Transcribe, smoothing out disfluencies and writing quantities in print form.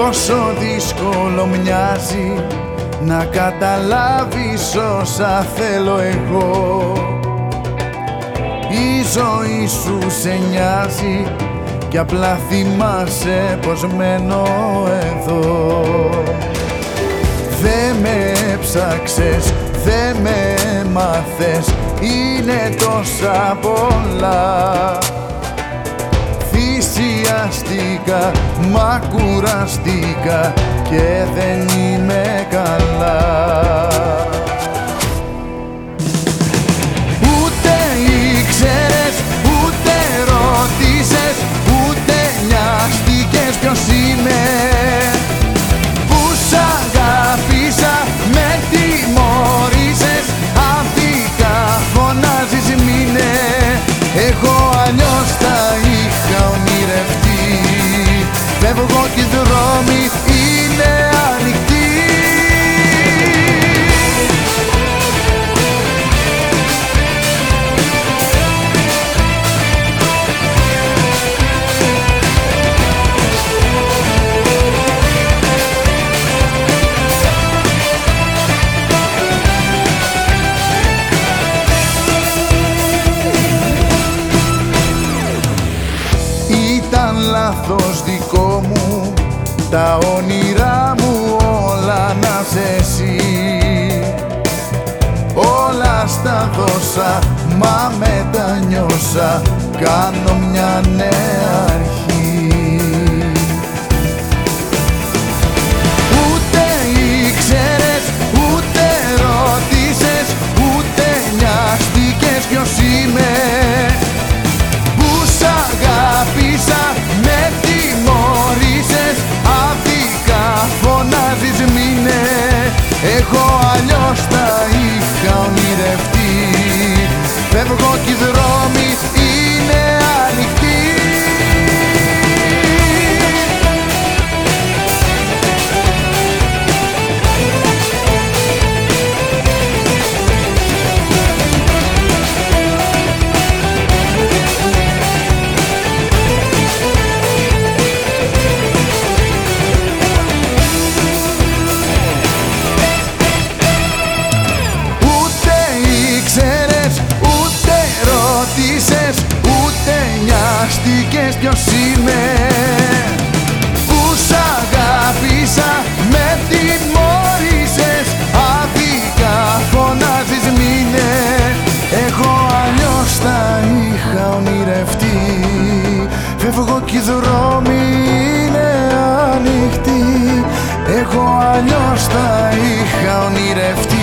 Πόσο δύσκολο μοιάζει να καταλάβεις όσα θέλω εγώ. Η ζωή σου σε νοιάζει κι απλά θυμάσαι πως μένω εδώ. Δε με έψαξες, δε με μάθες, είναι τόσα πολλά. Θυσιαστήκα, μα κουραστήκα και δεν είμαι καλά. Ούτε ήξερες, ούτε ρώτησες, ούτε νοιάστηκες ποιος είμαι. Που σ' αγάπησα, με τιμωρήσες, άδικα φωνάζεις μείνε. Εγώ αλλιώς τα είχα ονειρευτεί, φεύγω κι οι δρόμοι είναι ανοιχτοί. Ήταν λάθος δικό μου, τα όνειρά μου όλα να σε εσύ. Όλα στα δώσα, μα μετανιώσα, κάνω μια νέα αρχή. Ούτε ήξερες, ούτε ρώτησες, ούτε νοιάστηκες ποιος είμαι. Που σ' αγάπησα, με τιμωρήσες, άδικα φωνάζεις μείνε. Εγώ αλλιώς τα είχα ονειρευτεί, φεύγω κι οι δρόμοι είναι ανοιχτοί. Ούτε νοιάστηκες ποιος είμαι. Που σ' αγάπησα, με τιμωρήσες, άδικα φωνάζεις μείνε. Εγώ αλλιώς τα είχα ονειρευτεί, φεύγω κι οι δρόμοι είναι ανοιχτοί. Εγώ αλλιώς τα είχα ονειρευτεί,